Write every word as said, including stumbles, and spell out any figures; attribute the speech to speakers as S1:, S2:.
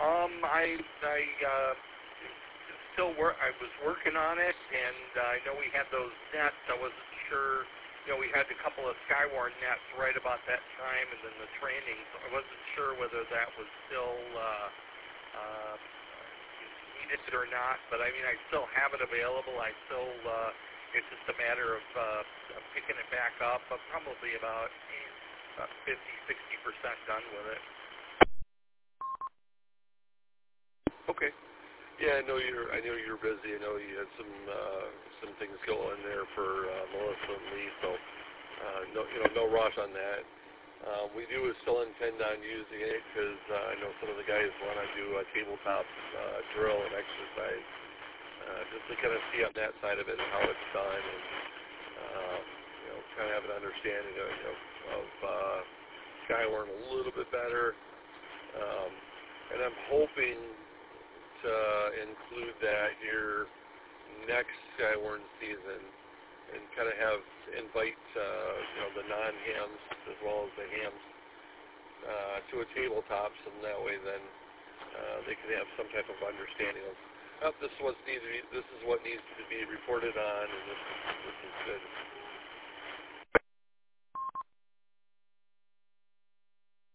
S1: Um, I I uh, still work. I was working on it, and uh, I know we had those nets. I wasn't sure. You know, we had a couple of Skywarn nets right about that time, and then the training. So I wasn't sure whether that was still uh, uh, needed or not. But I mean, I still have it available. I still. Uh, it's just a matter of uh, picking it back up. I'm probably about about fifty, sixty percent done with it.
S2: Okay. Yeah, I know you're. I know you're busy. I know you had some uh, some things going there for uh, Melissa and Lee. So, uh, no, you know, no rush on that. Uh, we do still intend on using it because uh, I know some of the guys want to do a tabletop uh, drill and exercise, uh, just to kind of see on that side of it and how it's done, and uh, you know, kind of have an understanding of, you know, of uh, Skywarn a little bit better. Um, and I'm hoping to include that here next Skywarn season, and kind of have invite uh, you know, the non-hams as well as the hams uh, to a tabletop, so that way then uh, they can have some type of understanding of, oh, this is what needs to be, this is what needs to be reported on, and this is, this is good.